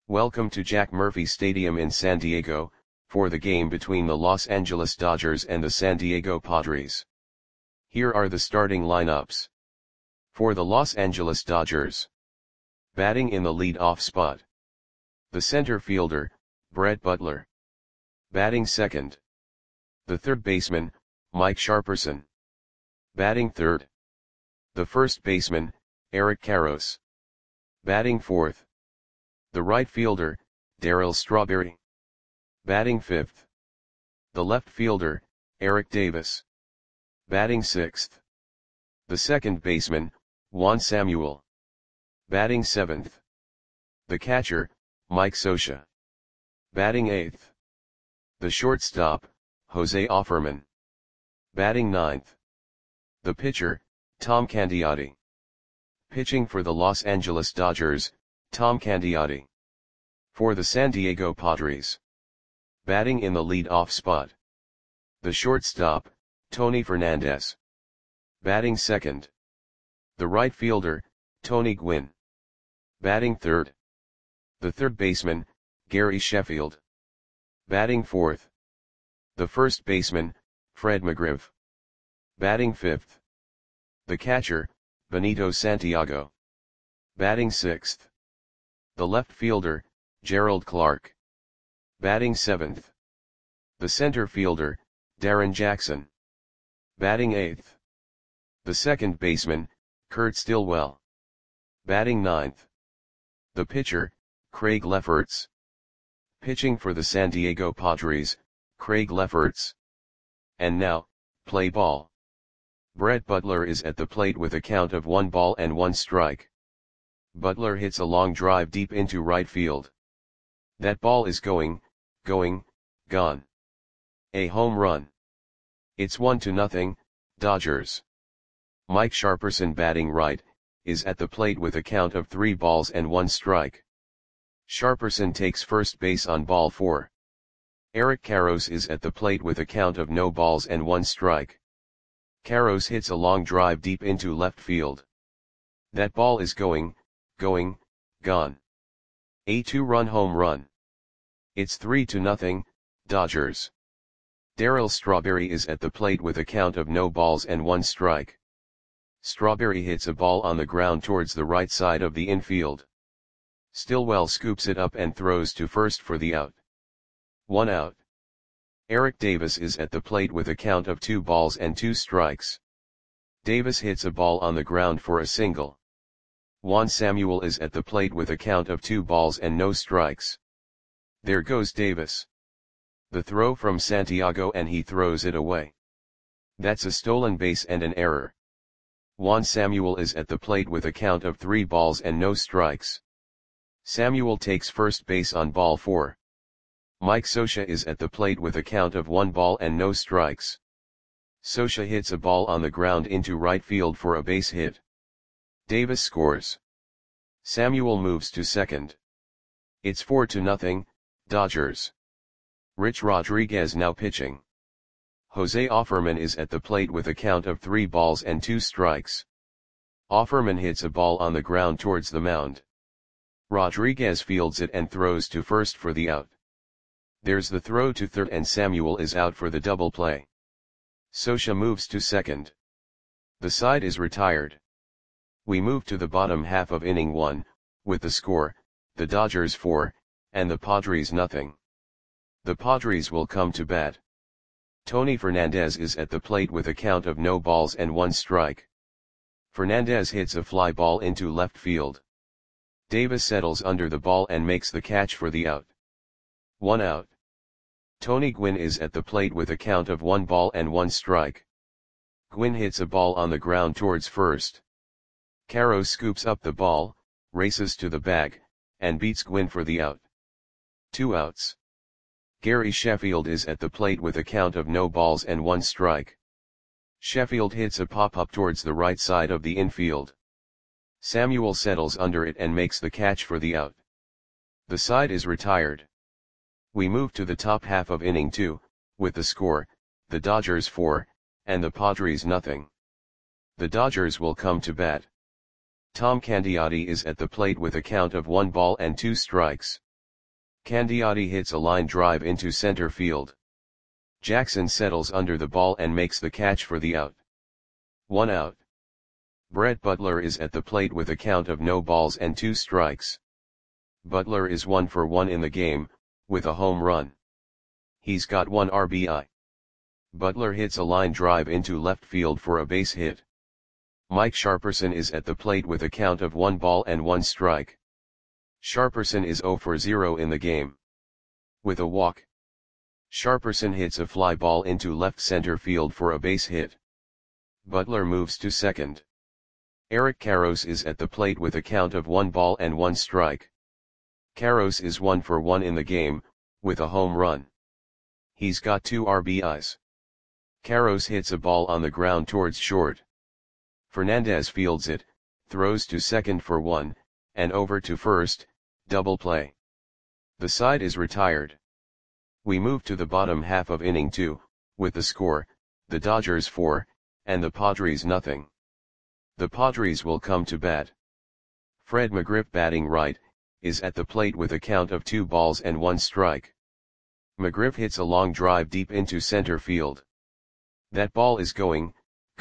Welcome to Jack Murphy Stadium in San Diego, for the game between the Los Angeles Dodgers and the San Diego Padres. Here are the starting lineups. For the Los Angeles Dodgers. Batting in the lead-off spot. The center fielder, Brett Butler. Batting second. The third baseman, Mike Sharperson. Batting third. The first baseman, Eric Karros. Batting fourth. The right fielder, Darryl Strawberry. Batting fifth. The left fielder, Eric Davis. Batting sixth. The second baseman, Juan Samuel. Batting seventh. The catcher, Mike Scioscia. Batting eighth. The shortstop, Jose Offerman. Batting ninth. The pitcher, Tom Candiotti. Pitching for the Los Angeles Dodgers, Tom Candiotti. For the San Diego Padres. Batting in the lead-off spot. The shortstop, Tony Fernandez. Batting second. The right fielder, Tony Gwynn. Batting third. The third baseman, Gary Sheffield. Batting fourth. The first baseman, Fred McGriff. Batting fifth. The catcher, Benito Santiago. Batting sixth. The left fielder, Gerald Clark. Batting seventh. The center fielder, Darren Jackson. Batting eighth. The second baseman, Kurt Stillwell. Batting ninth. The pitcher, Craig Lefferts. Pitching for the San Diego Padres, Craig Lefferts. And now, play ball. Brett Butler is at the plate with a count of 1-1 Butler hits a long drive deep into right field. That ball is gone. A home run. It's 1-0, Dodgers. Mike Sharperson, batting right, is at the plate with a count of 3-1. Sharperson takes first base on ball 4. Eric Karros is at the plate with a count of 0-1. Karros hits a long drive deep into left field. That ball is gone. A 2-run home run. It's 3-0, Dodgers. Darryl Strawberry is at the plate with a count of 0-1. Strawberry hits a ball on the ground towards the right side of the infield. Stillwell scoops it up and throws to first for the out. 1 out. Eric Davis is at the plate with a count of 2-2. Davis hits a ball on the ground for a single. Juan Samuel is at the plate with a count of 2-0. There goes Davis. The throw from Santiago and he throws it away. That's a stolen base and an error. Juan Samuel is at the plate with a count of 3-0. Samuel takes first base on ball 4. Mike Scioscia is at the plate with a count of 1-0. Scioscia hits a ball on the ground into right field for a base hit. Davis scores. Samuel moves to second. It's 4-0, Dodgers. Rich Rodriguez now pitching. Jose Offerman is at the plate with a count of 3-2. Offerman hits a ball on the ground towards the mound. Rodriguez fields it and throws to first for the out. There's the throw to third and Samuel is out for the double play. Scioscia moves to second. The side is retired. We move to the bottom half of inning 1, with the score, the Dodgers 4, and the Padres nothing. The Padres will come to bat. Tony Fernandez is at the plate with a count of 0-1. Fernandez hits a fly ball into left field. Davis settles under the ball and makes the catch for the out. 1 out. Tony Gwynn is at the plate with a count of 1-1. Gwynn hits a ball on the ground towards first. Karros scoops up the ball, races to the bag, and beats Gwynn for the out. 2 outs. Gary Sheffield is at the plate with a count of 0-1. Sheffield hits a pop-up towards the right side of the infield. Samuel settles under it and makes the catch for the out. The side is retired. We move to the top half of inning 2, with the score, the Dodgers 4, and the Padres nothing. The Dodgers will come to bat. Tom Candiotti is at the plate with a count of 1-2. Candiotti hits a line drive into center field. Jackson settles under the ball and makes the catch for the out. 1 out. Brett Butler is at the plate with a count of no balls and 2 strikes. Butler is 1 for 1 in the game, with a home run. He's got 1 RBI. Butler hits a line drive into left field for a base hit. Mike Sharperson is at the plate with a count of 1 ball and 1 strike. Sharperson is 0 for 0 in the game. With a walk, Sharperson hits a fly ball into left center field for a base hit. Butler moves to second. Eric Karros is at the plate with a count of 1 ball and 1 strike. Karros is 1 for 1 in the game, with a home run. He's got 2 RBIs. Karros hits a ball on the ground towards short. Fernandez fields it, throws to second for 1, and over to first, double play. The side is retired. We move to the bottom half of inning 2, with the score, the Dodgers 4, and the Padres nothing. The Padres will come to bat. Fred McGriff batting right, is at the plate with a count of 2 balls and 1 strike. McGriff hits a long drive deep into center field. That ball is gone.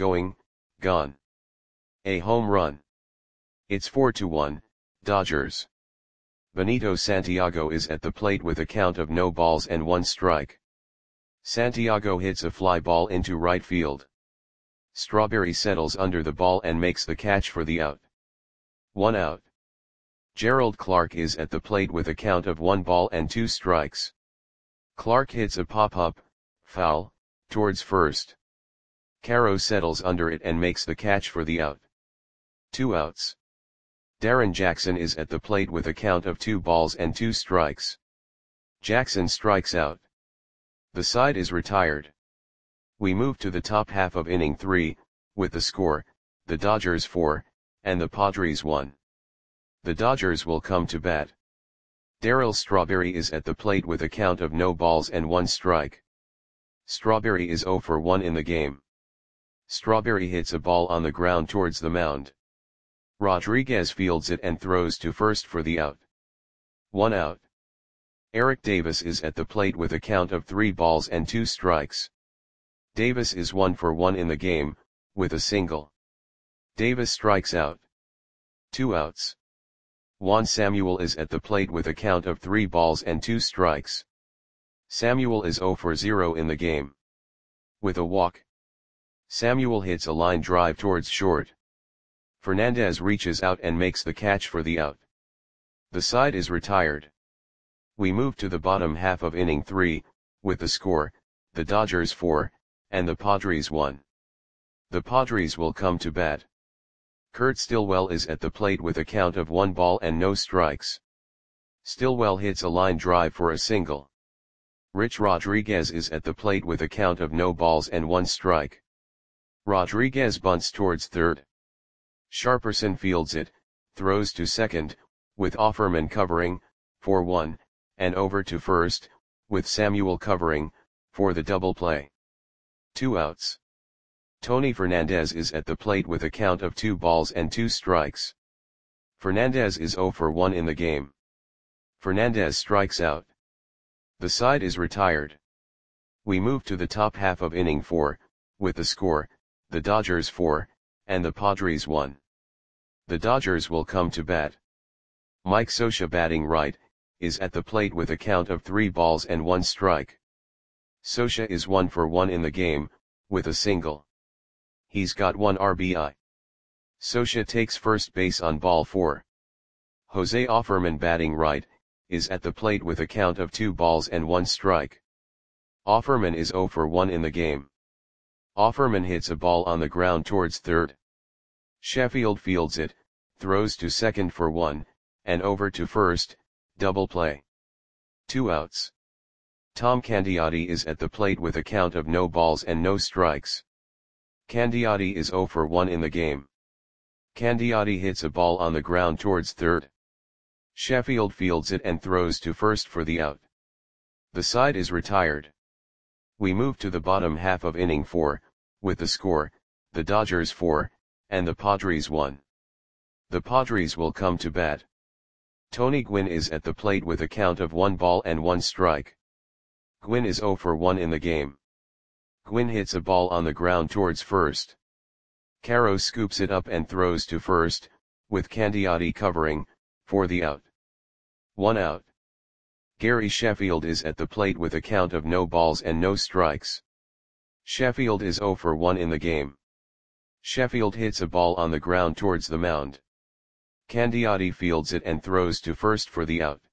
A home run. It's 4-1, Dodgers. Benito Santiago is at the plate with a count of no balls and 1 strike. Santiago hits a fly ball into right field. Strawberry settles under the ball and makes the catch for the out. 1 out. Gerald Clark is at the plate with a count of 1 ball and 2 strikes. Clark hits a pop-up, foul, towards first. Caro settles under it and makes the catch for the out. 2 outs. Darren Jackson is at the plate with a count of 2 balls and 2 strikes. Jackson strikes out. The side is retired. We move to the top half of inning 3, with the score, the Dodgers 4, and the Padres 1. The Dodgers will come to bat. Darryl Strawberry is at the plate with a count of no balls and 1 strike. Strawberry is 0 for 1 in the game. Strawberry hits a ball on the ground towards the mound. Rodriguez fields it and throws to first for the out. 1 out. Eric Davis is at the plate with a count of 3 balls and 2 strikes. Davis is 1 for 1 in the game, with a single. Davis strikes out. 2 outs. Juan Samuel is at the plate with a count of 3 balls and 2 strikes. Samuel is 0 for 0 in the game. With a walk, Samuel hits a line drive towards short. Fernandez reaches out and makes the catch for the out. The side is retired. We move to the bottom half of inning 3, with the score, the Dodgers 4, and the Padres 1. The Padres will come to bat. Kurt Stillwell is at the plate with a count of 1 ball and no strikes. Stillwell hits a line drive for a single. Rich Rodriguez is at the plate with a count of no balls and 1 strike. Rodriguez bunts towards third. Sharperson fields it, throws to second, with Offerman covering, for 1, and over to first, with Samuel covering, for the double play. 2 outs. Tony Fernandez is at the plate with a count of 2 balls and 2 strikes. Fernandez is 0 for 1 in the game. Fernandez strikes out. The side is retired. We move to the top half of inning 4, with the score, the Dodgers 4, and the Padres 1. The Dodgers will come to bat. Mike Scioscia batting right, is at the plate with a count of 3 balls and 1 strike. Scioscia is 1 for 1 in the game, with a single. He's got 1 RBI. Scioscia takes first base on ball 4. Jose Offerman batting right, is at the plate with a count of 2 balls and 1 strike. Offerman is 0 for 1 in the game. Offerman hits a ball on the ground towards third. Sheffield fields it, throws to second for 1, and over to first, double play. 2 outs. Tom Candiotti is at the plate with a count of no balls and no strikes. Candiotti is 0 for 1 in the game. Candiotti hits a ball on the ground towards third. Sheffield fields it and throws to first for the out. The side is retired. We move to the bottom half of inning 4, with the score, the Dodgers 4, and the Padres 1. The Padres will come to bat. Tony Gwynn is at the plate with a count of 1 ball and 1 strike. Gwynn is 0 for 1 in the game. Gwynn hits a ball on the ground towards first. Caro scoops it up and throws to first, with Candiotti covering, for the out. 1 out. Gary Sheffield is at the plate with a count of no balls and no strikes. Sheffield is 0 for 1 in the game. Sheffield hits a ball on the ground towards the mound. Candiotti fields it and throws to first for the out.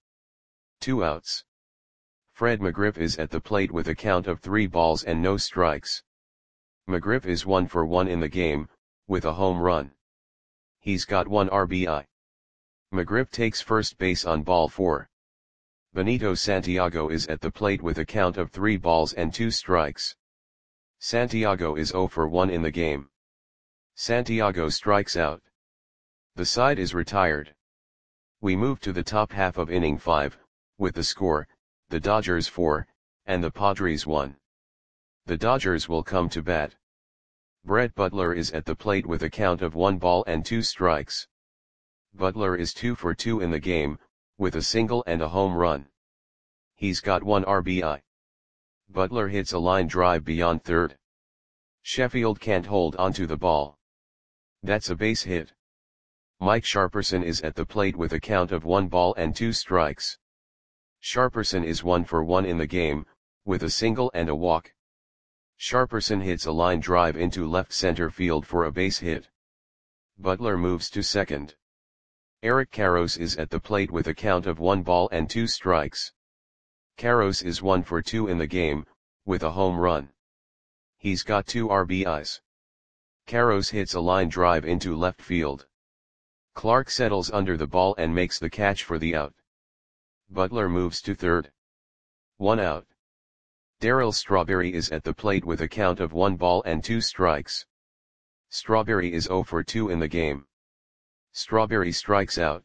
2 outs. Fred McGriff is at the plate with a count of 3 balls and no strikes. McGriff is 1 for 1 in the game, with a home run. He's got 1 RBI. McGriff takes first base on ball 4. Benito Santiago is at the plate with a count of 3 balls and 2 strikes. Santiago is 0 for 1 in the game. Santiago strikes out. The side is retired. We move to the top half of inning 5, with the score, the Dodgers 4, and the Padres 1. The Dodgers will come to bat. Brett Butler is at the plate with a count of 1 ball and 2 strikes. Butler is 2 for 2 in the game, with a single and a home run. He's got 1 RBI. Butler hits a line drive beyond third. Sheffield can't hold onto the ball. That's a base hit. Mike Sharperson is at the plate with a count of 1 ball and 2 strikes. Sharperson is 1 for 1 in the game, with a single and a walk. Sharperson hits a line drive into left center field for a base hit. Butler moves to second. Eric Karros is at the plate with a count of 1 ball and 2 strikes. Karros is 1 for 2 in the game, with a home run. He's got 2 RBIs. Karros hits a line drive into left field. Clark settles under the ball and makes the catch for the out. Butler moves to third. 1 out. Darryl Strawberry is at the plate with a count of 1 ball and 2 strikes. Strawberry is 0 for 2 in the game. Strawberry strikes out.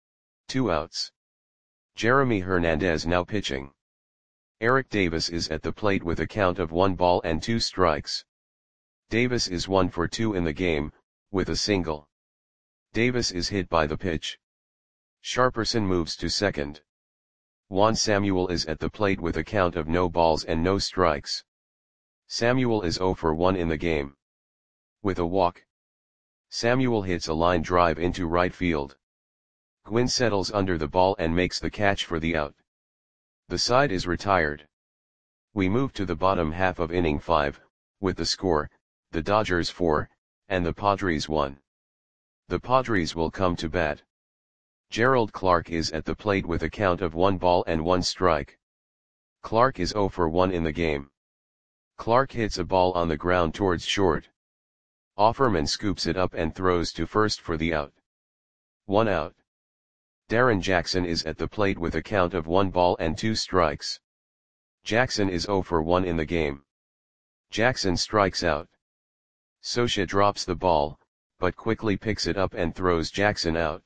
2 outs. Jeremy Hernandez now pitching. Eric Davis is at the plate with a count of 1 ball and 2 strikes. Davis is 1 for 2 in the game, with a single. Davis is hit by the pitch. Sharperson moves to second. Juan Samuel is at the plate with a count of no balls and no strikes. Samuel is 0 for 1 in the game. With a walk. Samuel hits a line drive into right field. Gwynn settles under the ball and makes the catch for the out. The side is retired. We move to the bottom half of inning 5, with the score, the Dodgers 4, and the Padres 1. The Padres will come to bat. Gerald Clark is at the plate with a count of 1 ball and 1 strike. Clark is 0 for 1 in the game. Clark hits a ball on the ground towards short. Offerman scoops it up and throws to first for the out. 1 out. Darren Jackson is at the plate with a count of 1 ball and 2 strikes. Jackson is 0 for 1 in the game. Jackson strikes out. Scioscia drops the ball, but quickly picks it up and throws Jackson out.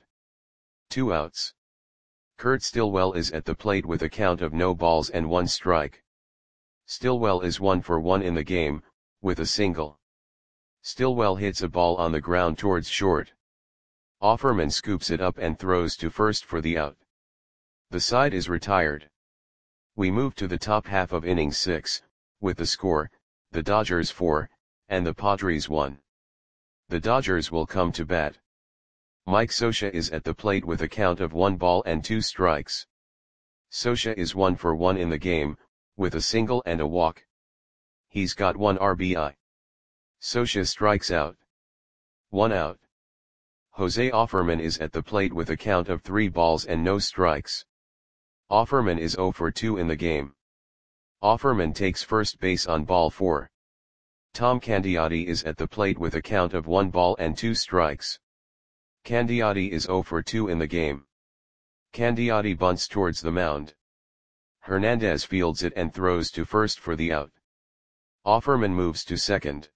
2 outs. Kurt Stillwell is at the plate with a count of no balls and 1 strike. Stillwell is 1 for 1 in the game, with a single. Stillwell hits a ball on the ground towards short. Offerman scoops it up and throws to first for the out. The side is retired. We move to the top half of inning 6, with the score, the Dodgers 4, and the Padres 1. The Dodgers will come to bat. Mike Scioscia is at the plate with a count of 1 ball and 2 strikes. Scioscia is 1 for 1 in the game, with a single and a walk. He's got 1 RBI. Scioscia strikes out. 1 out. Jose Offerman is at the plate with a count of 3 balls and no strikes. Offerman is 0 for 2 in the game. Offerman takes first base on ball 4. Tom Candiotti is at the plate with a count of 1 ball and 2 strikes. Candiotti is 0 for 2 in the game. Candiotti bunts towards the mound. Hernandez fields it and throws to first for the out. Offerman moves to second.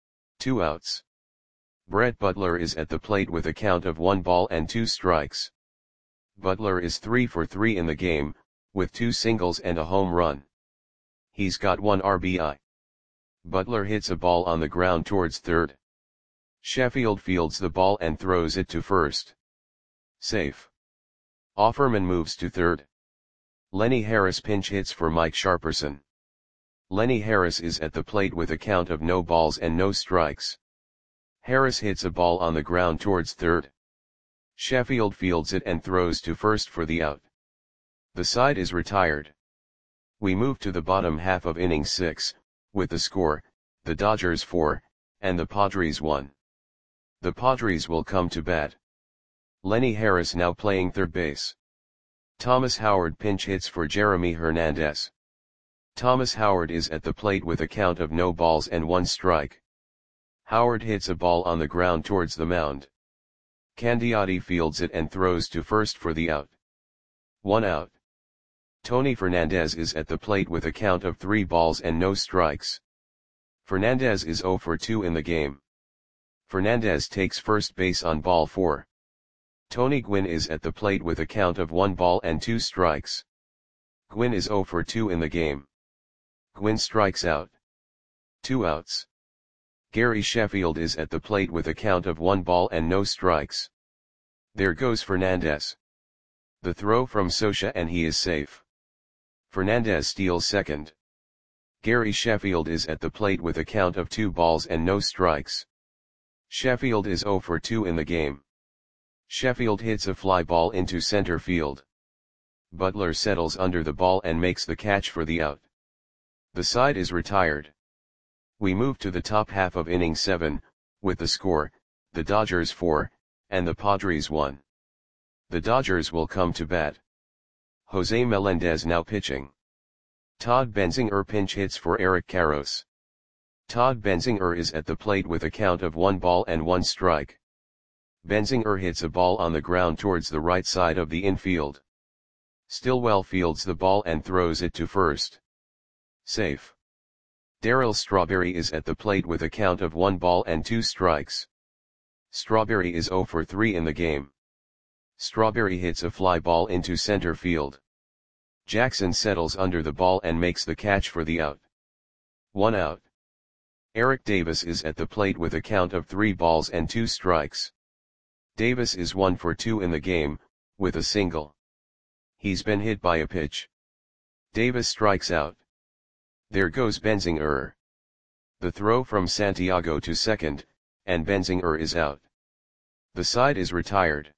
2 outs. Brett Butler is at the plate with a count of 1 ball and 2 strikes. Butler is 3 for 3 in the game, with 2 singles and a home run. He's got 1 RBI. Butler hits a ball on the ground towards third. Sheffield fields the ball and throws it to first. Safe. Offerman moves to third. Lenny Harris pinch hits for Mike Sharperson. Lenny Harris is at the plate with a count of no balls and no strikes. Harris hits a ball on the ground towards third. Sheffield fields it and throws to first for the out. The side is retired. We move to the bottom half of inning 6, with the score, the Dodgers 4, and the Padres 1. The Padres will come to bat. Lenny Harris now playing third base. Thomas Howard pinch hits for Jeremy Hernandez. Thomas Howard is at the plate with a count of no balls and 1 strike. Howard hits a ball on the ground towards the mound. Candiotti fields it and throws to first for the out. 1 out. Tony Fernandez is at the plate with a count of 3 balls and no strikes. Fernandez is 0 for 2 in the game. Fernandez takes first base on ball 4. Tony Gwynn is at the plate with a count of 1 ball and 2 strikes. Gwynn is 0 for 2 in the game. Gwynn strikes out. 2 outs. Gary Sheffield is at the plate with a count of 1 ball and no strikes. There goes Fernandez. The throw from Scioscia and he is safe. Fernandez steals second. Gary Sheffield is at the plate with a count of 2 balls and no strikes. Sheffield is 0 for 2 in the game. Sheffield hits a fly ball into center field. Butler settles under the ball and makes the catch for the out. The side is retired. We move to the top half of inning 7, with the score, the Dodgers 4, and the Padres 1. The Dodgers will come to bat. Jose Melendez now pitching. Todd Benzinger pinch hits for Eric Karros. Todd Benzinger is at the plate with a count of 1 ball and 1 strike. Benzinger hits a ball on the ground towards the right side of the infield. Stillwell fields the ball and throws it to first. Safe. Darryl Strawberry is at the plate with a count of 1 ball and 2 strikes. Strawberry is 0 for 3 in the game. Strawberry hits a fly ball into center field. Jackson settles under the ball and makes the catch for the out. 1 out. Eric Davis is at the plate with a count of 3 balls and 2 strikes. Davis is 1 for 2 in the game, with a single. He's been hit by a pitch. Davis strikes out. There goes Benzinger. The throw from Santiago to second, and Benzinger is out. The side is retired.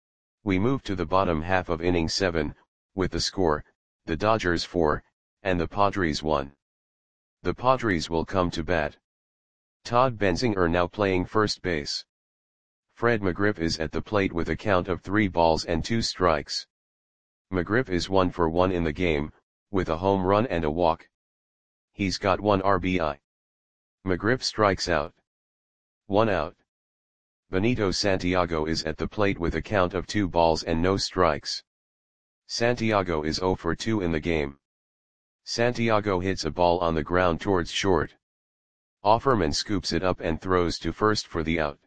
We move to the bottom half of inning 7, with the score, the Dodgers 4, and the Padres 1. The Padres will come to bat. Todd Benzinger now playing first base. Fred McGriff is at the plate with a count of 3 balls and 2 strikes. McGriff is 1 for 1 in the game, with a home run and a walk. He's got 1 RBI. McGriff strikes out. 1 out. Benito Santiago is at the plate with a count of 2 balls and no strikes. Santiago is 0 for 2 in the game. Santiago hits a ball on the ground towards short. Offerman scoops it up and throws to first for the out.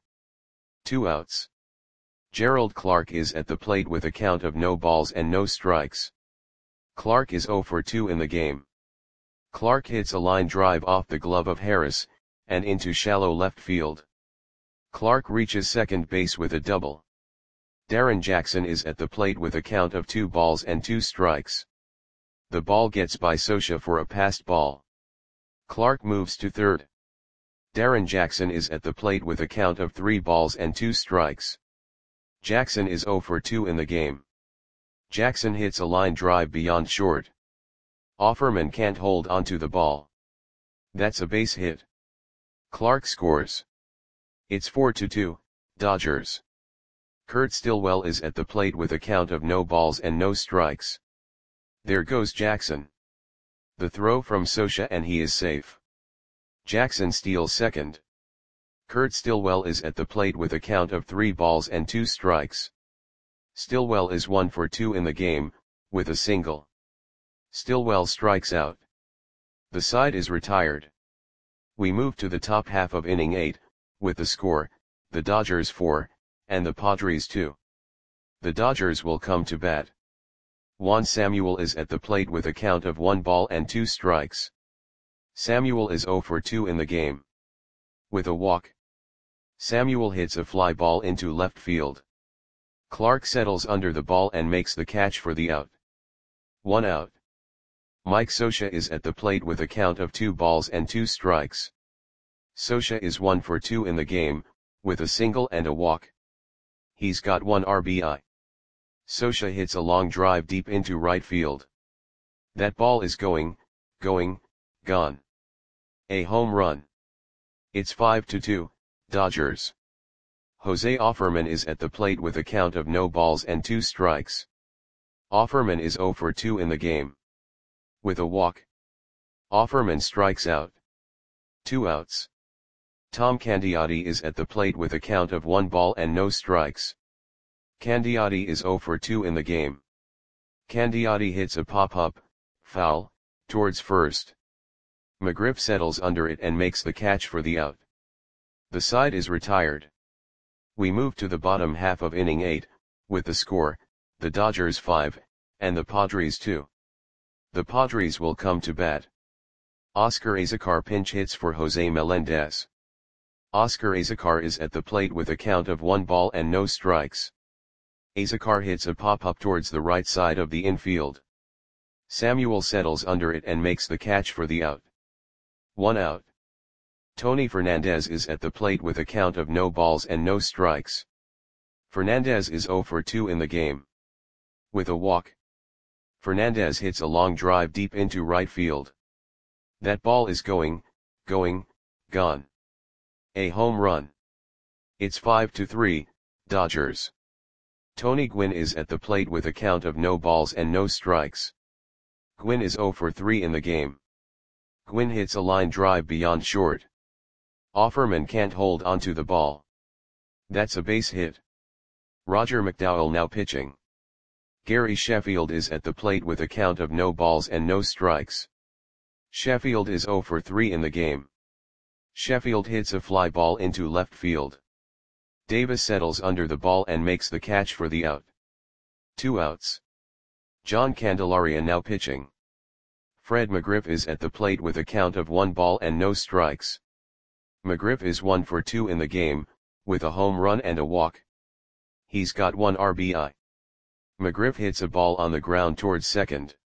2 outs. Gerald Clark is at the plate with a count of no balls and no strikes. Clark is 0 for 2 in the game. Clark hits a line drive off the glove of Harris, and into shallow left field. Clark reaches second base with a double. Darren Jackson is at the plate with a count of 2 balls and 2 strikes. The ball gets by Scioscia for a passed ball. Clark moves to third. Darren Jackson is at the plate with a count of 3 balls and 2 strikes. Jackson is 0 for 2 in the game. Jackson hits a line drive beyond short. Offerman can't hold onto the ball. That's a base hit. Clark scores. It's 4-2, Dodgers. Kurt Stillwell is at the plate with a count of no balls and no strikes. There goes Jackson. The throw from Scioscia and he is safe. Jackson steals second. Kurt Stillwell is at the plate with a count of 3 balls and 2 strikes. Stillwell is 1 for 2 in the game, with a single. Stillwell strikes out. The side is retired. We move to the top half of inning 8, with the score, the Dodgers 4, and the Padres 2. The Dodgers will come to bat. Juan Samuel is at the plate with a count of 1 ball and 2 strikes. Samuel is 0 for 2 in the game. With a walk. Samuel hits a fly ball into left field. Clark settles under the ball and makes the catch for the out. 1 out. Mike Scioscia is at the plate with a count of 2 balls and 2 strikes. Scioscia is 1 for 2 in the game, with a single and a walk. He's got 1 RBI. Scioscia hits a long drive deep into right field. That ball is going, gone. A home run. It's 5-2, Dodgers. Jose Offerman is at the plate with a count of no balls and 2 strikes. Offerman is 0 for 2 in the game. With a walk. Offerman strikes out. 2 outs. Tom Candiotti is at the plate with a count of 1 ball and no strikes. Candiotti is 0 for 2 in the game. Candiotti hits a pop-up, foul, towards first. McGriff settles under it and makes the catch for the out. The side is retired. We move to the bottom half of inning 8, with the score, the Dodgers 5, and the Padres 2. The Padres will come to bat. Oscar Azocar pinch hits for Jose Melendez. Oscar Azocar is at the plate with a count of 1 ball and no strikes. Azocar hits a pop-up towards the right side of the infield. Samuel settles under it and makes the catch for the out. 1 out. Tony Fernandez is at the plate with a count of no balls and no strikes. Fernandez is 0 for 2 in the game. With a walk. Fernandez hits a long drive deep into right field. That ball is going, gone. A home run. It's 5-3, Dodgers. Tony Gwynn is at the plate with a count of no balls and no strikes. Gwynn is 0 for 3 in the game. Gwynn hits a line drive beyond short. Offerman can't hold onto the ball. That's a base hit. Roger McDowell now pitching. Gary Sheffield is at the plate with a count of no balls and no strikes. Sheffield is 0 for 3 in the game. Sheffield hits a fly ball into left field. Davis settles under the ball and makes the catch for the out. 2 outs. John Candelaria now pitching. Fred McGriff is at the plate with a count of 1 ball and no strikes. McGriff is 1 for 2 in the game, with a home run and a walk. He's got 1 RBI. McGriff hits a ball on the ground towards second.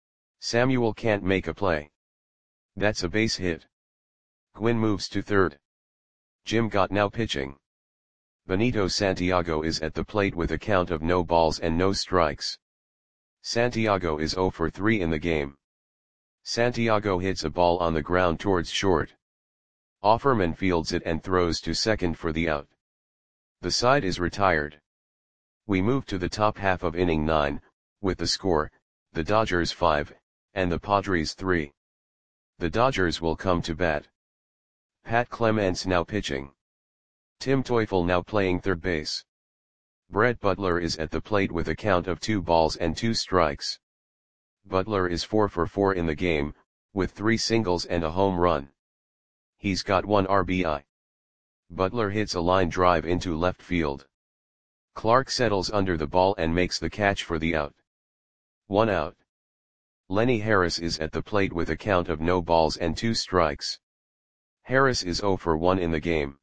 Samuel can't make a play. That's a base hit. Gwynn moves to third. Jim Gott now pitching. Benito Santiago is at the plate with a count of no balls and no strikes. Santiago is 0 for 3 in the game. Santiago hits a ball on the ground towards short. Offerman fields it and throws to second for the out. The side is retired. We move to the top half of inning 9, with the score, the Dodgers 5, and the Padres 3. The Dodgers will come to bat. Pat Clements now pitching. Tim Teufel now playing third base. Brett Butler is at the plate with a count of 2 balls and 2 strikes. Butler is 4 for 4 in the game, with 3 singles and a home run. He's got 1 RBI. Butler hits a line drive into left field. Clark settles under the ball and makes the catch for the out. 1 out. Lenny Harris is at the plate with a count of no balls and 2 strikes. Harris is 0 for 1 in the game.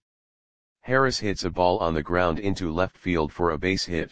Harris hits a ball on the ground into left field for a base hit.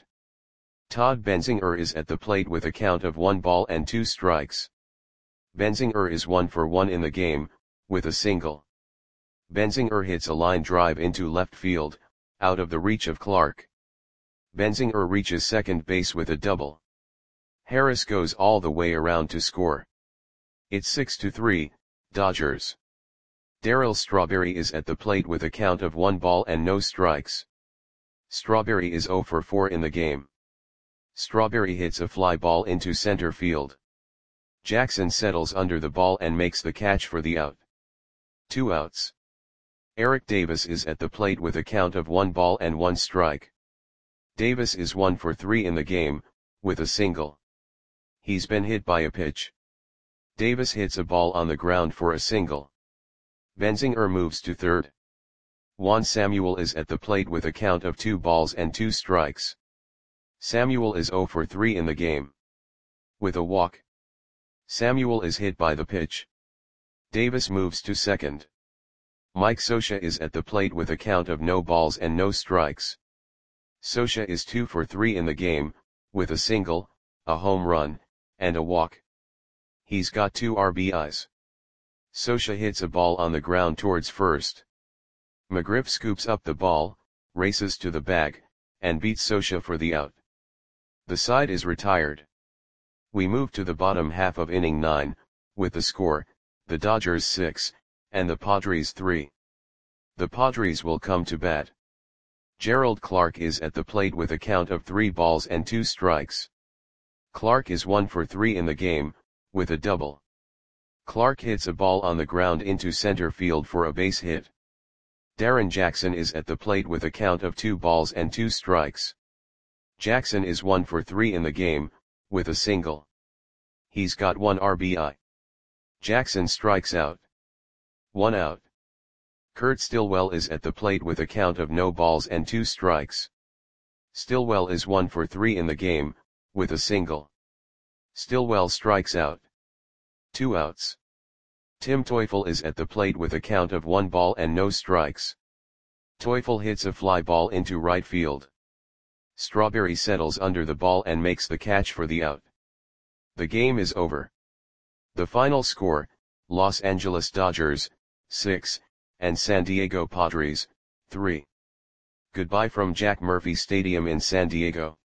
Todd Benzinger is at the plate with a count of 1 ball and 2 strikes. Benzinger is 1 for 1 in the game, with a single. Benzinger hits a line drive into left field, out of the reach of Clark. Benzinger reaches second base with a double. Harris goes all the way around to score. It's 6-3, Dodgers. Darryl Strawberry is at the plate with a count of 1 ball and no strikes. Strawberry is 0 for 4 in the game. Strawberry hits a fly ball into center field. Jackson settles under the ball and makes the catch for the out. 2 outs. Eric Davis is at the plate with a count of 1 ball and 1 strike. Davis is 1 for 3 in the game, with a single. He's been hit by a pitch. Davis hits a ball on the ground for a single. Benzinger moves to third. Juan Samuel is at the plate with a count of 2 balls and 2 strikes. Samuel is 0 for 3 in the game. With a walk. Samuel is hit by the pitch. Davis moves to second. Mike Scioscia is at the plate with a count of no balls and no strikes. Scioscia is 2 for 3 in the game, with a single, a home run, and a walk. He's got 2 RBIs. Scioscia hits a ball on the ground towards first. McGriff scoops up the ball, races to the bag, and beats Scioscia for the out. The side is retired. We move to the bottom half of inning 9, with the score, the Dodgers 6, and the Padres 3. The Padres will come to bat. Gerald Clark is at the plate with a count of 3 balls and 2 strikes. Clark is 1 for 3 in the game, with a double. Clark hits a ball on the ground into center field for a base hit. Darren Jackson is at the plate with a count of 2 balls and 2 strikes. Jackson is 1 for 3 in the game, with a single. He's got 1 RBI. Jackson strikes out. 1 out. Kurt Stillwell is at the plate with a count of no balls and 2 strikes. Stillwell is 1 for 3 in the game, with a single. Stillwell strikes out. 2 outs. Tim Teufel is at the plate with a count of 1 ball and no strikes. Teufel hits a fly ball into right field. Strawberry settles under the ball and makes the catch for the out. The game is over. The final score, Los Angeles Dodgers, 6, and San Diego Padres, 3. Goodbye from Jack Murphy Stadium in San Diego.